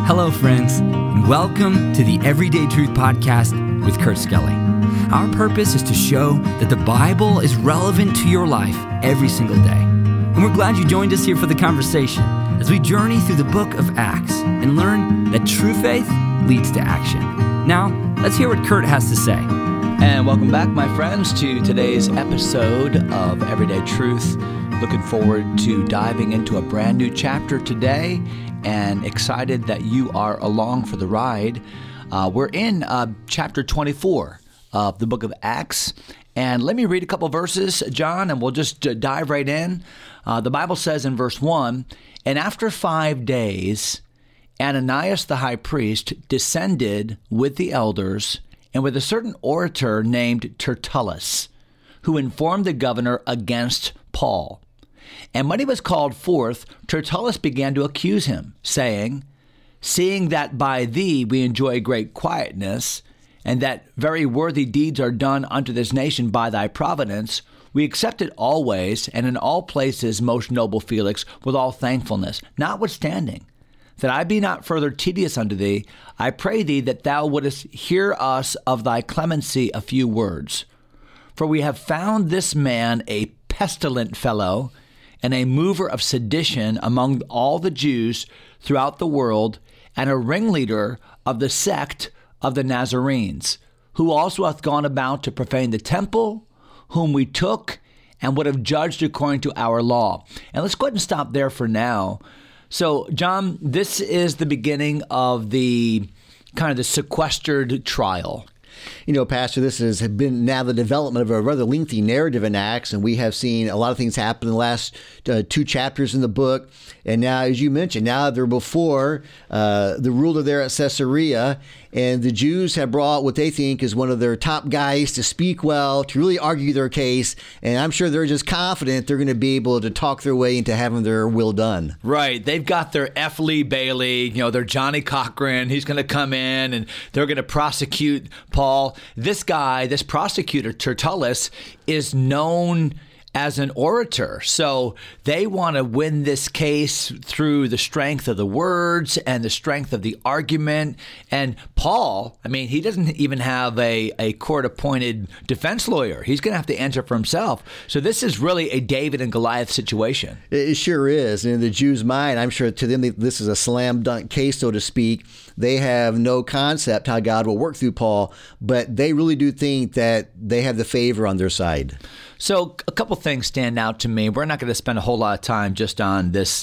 Hello, friends, and welcome to the Everyday Truth Podcast with Kurt Skelly. Our purpose is to show that the Bible is relevant to your life every single day. And we're glad you joined us here for the conversation as we journey through the book of Acts and learn that true faith leads to action. Now, let's hear what Kurt has to say. And welcome back, my friends, to today's episode of Everyday Truth. Looking forward to diving into a brand new chapter today and excited that you are along for the ride. We're in chapter 24 of the book of Acts. And let me read a couple verses, John, and we'll just dive right in. The Bible says in verse 1, "And after 5 days, Ananias the high priest descended with the elders and with a certain orator named Tertullus, who informed the governor against Paul. And when he was called forth, Tertullus began to accuse him, saying, 'Seeing that by thee we enjoy great quietness, and that very worthy deeds are done unto this nation by thy providence, we accept it always, and in all places, most noble Felix, with all thankfulness. Notwithstanding, that I be not further tedious unto thee, I pray thee that thou wouldest hear us of thy clemency a few words. For we have found this man a pestilent fellow, and a mover of sedition among all the Jews throughout the world, and a ringleader of the sect of the Nazarenes, who also hath gone about to profane the temple, whom we took and would have judged according to our law.'" And let's go ahead and stop there for now. So, John, this is the beginning of the kind of the sequestered trial. You know, Pastor, this has been now the development of a rather lengthy narrative in Acts, and we have seen a lot of things happen in the last 2 chapters in the book. And now, as you mentioned, now they're before the ruler there at Caesarea, and the Jews have brought what they think is one of their top guys to speak well, to really argue their case. And I'm sure they're just confident they're going to be able to talk their way into having their will done. Right. They've got their F. Lee Bailey, their Johnny Cochran. He's going to come in and they're going to prosecute Paul. This guy, this prosecutor, Tertullus, is known as an orator. So they want to win this case through the strength of the words and the strength of the argument. And Paul, he doesn't even have a court-appointed defense lawyer. He's going to have to answer for himself. So this is really a David and Goliath situation. It sure is. And in the Jews' mind, I'm sure to them this is a slam dunk case, so to speak. They have no concept how God will work through Paul, but they really do think that they have the favor on their side. So a couple things stand out to me. We're not going to spend a whole lot of time just on this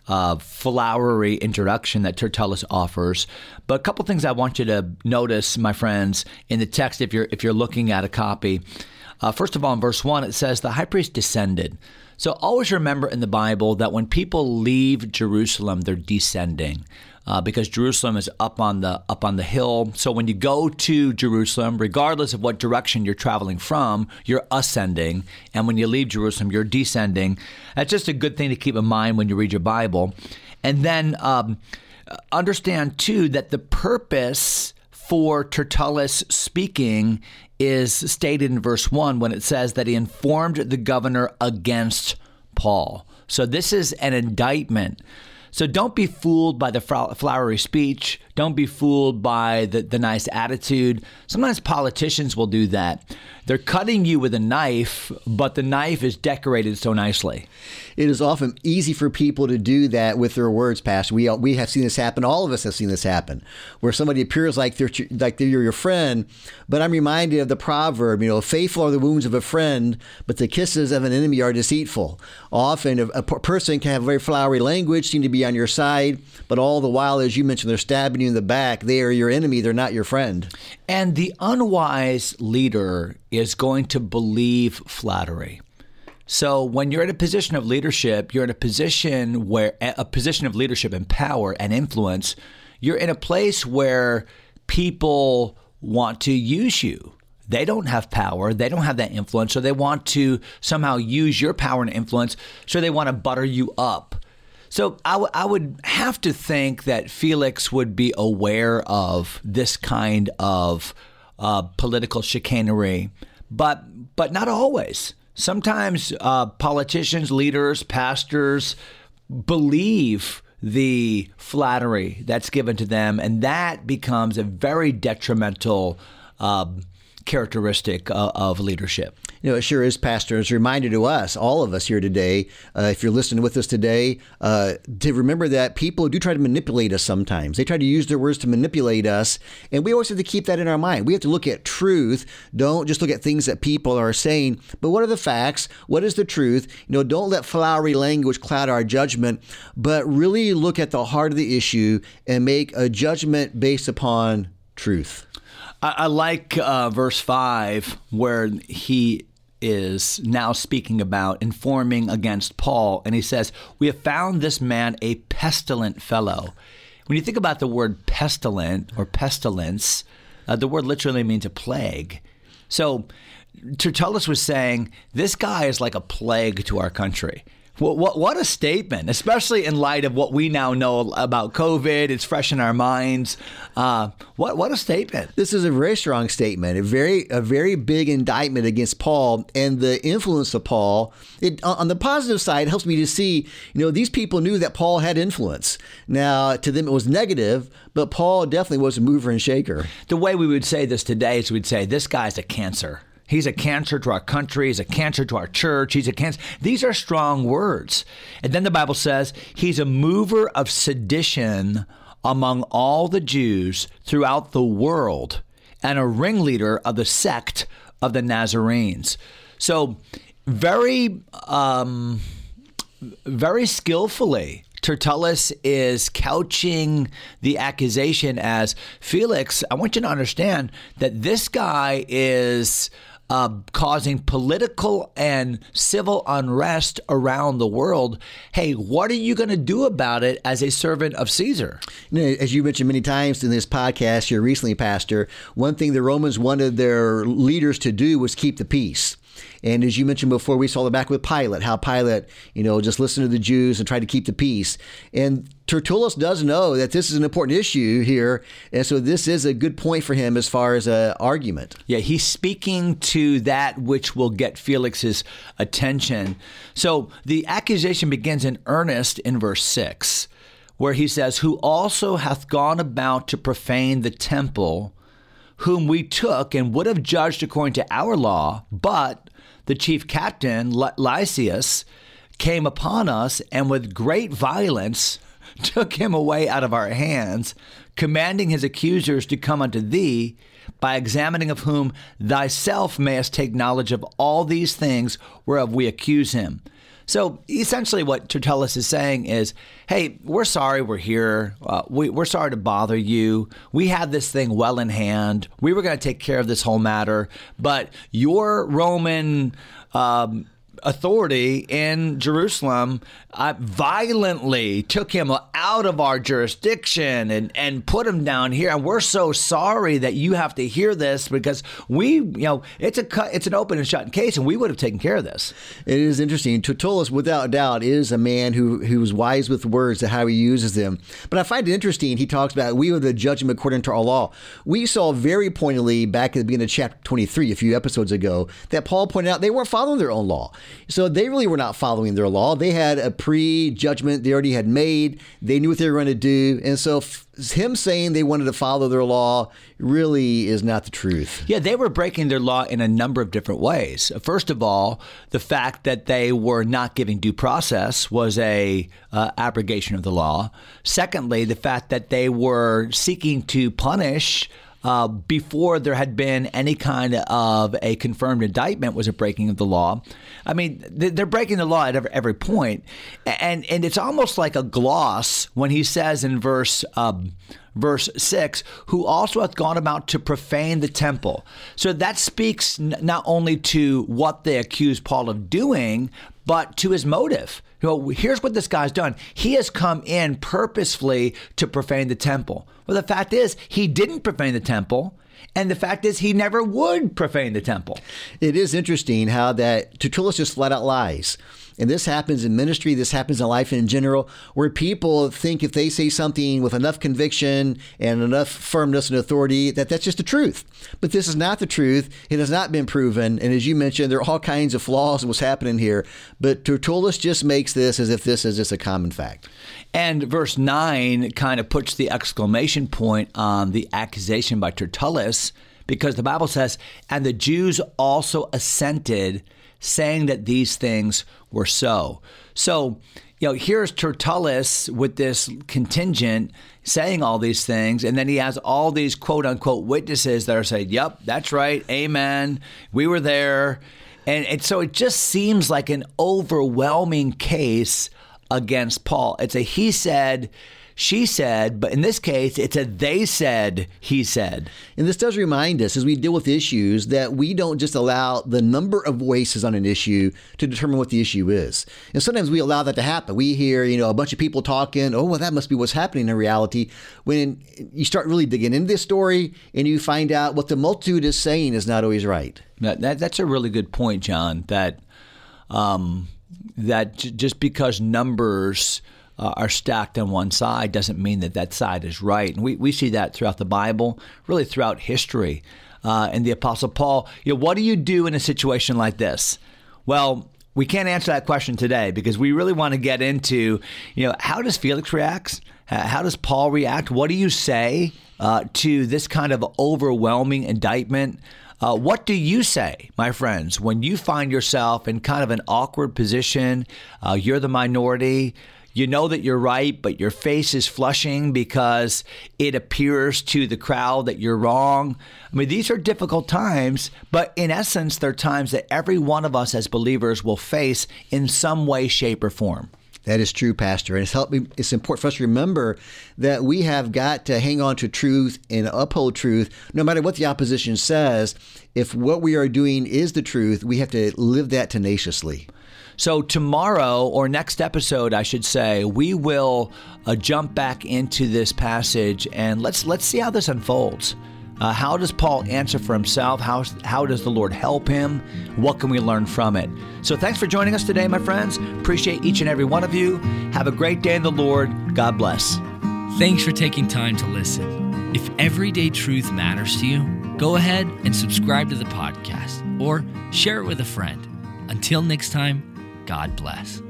flowery introduction that Tertullus offers, but a couple things I want you to notice, my friends, in the text if you're looking at a copy. First of all, in verse 1, it says, "The high priest descended." So always remember in the Bible that when people leave Jerusalem, they're descending. Because Jerusalem is up on the hill. So when you go to Jerusalem, regardless of what direction you're traveling from, you're ascending. And when you leave Jerusalem, you're descending. That's just a good thing to keep in mind when you read your Bible. And then understand, too, that the purpose for Tertullus speaking is stated in verse 1 when it says that he informed the governor against Paul. So this is an indictment. So don't be fooled by the flowery speech. Don't be fooled by the nice attitude. Sometimes politicians will do that. They're cutting you with a knife, but the knife is decorated so nicely. It is often easy for people to do that with their words, Pastor. We have seen this happen. All of us have seen this happen, where somebody appears like they're your friend. But I'm reminded of the proverb, faithful are the wounds of a friend, but the kisses of an enemy are deceitful. Often a person can have very flowery language, seem to be on your side, but all the while, as you mentioned, they're stabbing you in the back. They are your enemy. They're not your friend. And the unwise leader is going to believe flattery. So when you're in a position of leadership, you're in a position of leadership and power and influence. You're in a place where people want to use you. They don't have power. They don't have that influence. So they want to somehow use your power and influence. So they want to butter you up. So I would have to think that Felix would be aware of this kind of political chicanery, but not always. Sometimes politicians, leaders, pastors believe the flattery that's given to them, and that becomes a very detrimental characteristic of leadership. It sure is, Pastor. It's a reminder to us, all of us here today, if you're listening with us today, to remember that people do try to manipulate us sometimes. They try to use their words to manipulate us, and we always have to keep that in our mind. We have to look at truth. Don't just look at things that people are saying, but what are the facts? What is the truth? Don't let flowery language cloud our judgment, but really look at the heart of the issue and make a judgment based upon truth. I like verse 5, where he is now speaking about informing against Paul. And he says, "We have found this man a pestilent fellow." When you think about the word pestilent or pestilence, the word literally means a plague. So Tertullus was saying, this guy is like a plague to our country. What a statement, especially in light of what we now know about COVID. It's fresh in our minds. What a statement. This is a very strong statement, a very big indictment against Paul and the influence of Paul. On the positive side, it helps me to see, these people knew that Paul had influence. Now, to them it was negative, but Paul definitely was a mover and shaker. The way we would say this today is we'd say, this guy's a cancer. He's a cancer to our country. He's a cancer to our church. He's a cancer. These are strong words. And then the Bible says he's a mover of sedition among all the Jews throughout the world and a ringleader of the sect of the Nazarenes. So very skillfully, Tertullus is couching the accusation as, Felix, I want you to understand that this guy is causing political and civil unrest around the world. Hey, what are you going to do about it as a servant of Caesar? As you mentioned many times in this podcast here recently, Pastor, one thing the Romans wanted their leaders to do was keep the peace. And as you mentioned before, we saw the back with Pilate, how Pilate, just listened to the Jews and tried to keep the peace. And Tertullus does know that this is an important issue here. And so this is a good point for him as far as an argument. Yeah, he's speaking to that which will get Felix's attention. So the accusation begins in earnest in verse 6, where he says, "Who also hath gone about to profane the temple, whom we took and would have judged according to our law, but the chief captain, Lysias, came upon us and with great violence took him away out of our hands, commanding his accusers to come unto thee, by examining of whom thyself mayest take knowledge of all these things whereof we accuse him." So essentially what Tertullus is saying is, hey, we're sorry we're here. We're sorry to bother you. We had this thing well in hand. We were going to take care of this whole matter. But your Roman authority in Jerusalem violently took him out of our jurisdiction and put him down here. And we're so sorry that you have to hear this, because it's an open and shut case, and we would have taken care of this. It is interesting. Tertullus, without doubt, is a man who is wise with words and how he uses them. But I find it interesting. He talks about we are the judgment according to our law. We saw very pointedly back at the beginning of chapter 23, a few episodes ago, that Paul pointed out they weren't following their own law. So they really were not following their law. They had a pre-judgment they already had made. They knew what they were going to do. And so him saying they wanted to follow their law really is not the truth. Yeah, they were breaking their law in a number of different ways. First of all, the fact that they were not giving due process was a abrogation of the law. Secondly, the fact that they were seeking to punish before there had been any kind of a confirmed indictment was a breaking of the law. I mean, they're breaking the law at every point. And it's almost like a gloss when he says in verse 6, who also hath gone about to profane the temple. So that speaks not only to what they accuse Paul of doing, but to his motive. Here's what this guy's done. He has come in purposefully to profane the temple. Well, the fact is, he didn't profane the temple. And the fact is, he never would profane the temple. It is interesting how that Tertullus just flat out lies. And this happens in ministry, this happens in life in general, where people think if they say something with enough conviction and enough firmness and authority, that that's just the truth. But this is not the truth. It has not been proven. And as you mentioned, there are all kinds of flaws in what's happening here. But Tertullus just makes this as if this is just a common fact. And verse 9 kind of puts the exclamation point on the accusation by Tertullus, because the Bible says, and the Jews also assented, saying that these things were so. So, here's Tertullus with this contingent saying all these things, and then he has all these quote-unquote witnesses that are saying, yep, that's right, amen, we were there. And so it just seems like an overwhelming case against Paul. It's a he said, she said, but in this case, it's a they said, he said. And this does remind us, as we deal with issues, that we don't just allow the number of voices on an issue to determine what the issue is. And sometimes we allow that to happen. We hear, a bunch of people talking, oh, well, that must be what's happening in reality. When you start really digging into this story and you find out what the multitude is saying is not always right. That's a really good point, John, that just because numbers are stacked on one side doesn't mean that side is right. And we see that throughout the Bible, really throughout history. And the Apostle Paul, what do you do in a situation like this? Well, we can't answer that question today because we really want to get into, how does Felix react? How does Paul react? What do you say to this kind of overwhelming indictment? What do you say, my friends, when you find yourself in kind of an awkward position? You're the minority. You know that you're right, but your face is flushing because it appears to the crowd that you're wrong. I mean, these are difficult times, but in essence, they're times that every one of us as believers will face in some way, shape, or form. That is true, Pastor. And it's important for us to remember that we have got to hang on to truth and uphold truth, no matter what the opposition says. If what we are doing is the truth, we have to live that tenaciously. So tomorrow, or next episode, I should say, we will jump back into this passage and let's see how this unfolds. How does Paul answer for himself? How does the Lord help him? What can we learn from it? So thanks for joining us today, my friends. Appreciate each and every one of you. Have a great day in the Lord. God bless. Thanks for taking time to listen. If everyday truth matters to you, go ahead and subscribe to the podcast or share it with a friend. Until next time, God bless.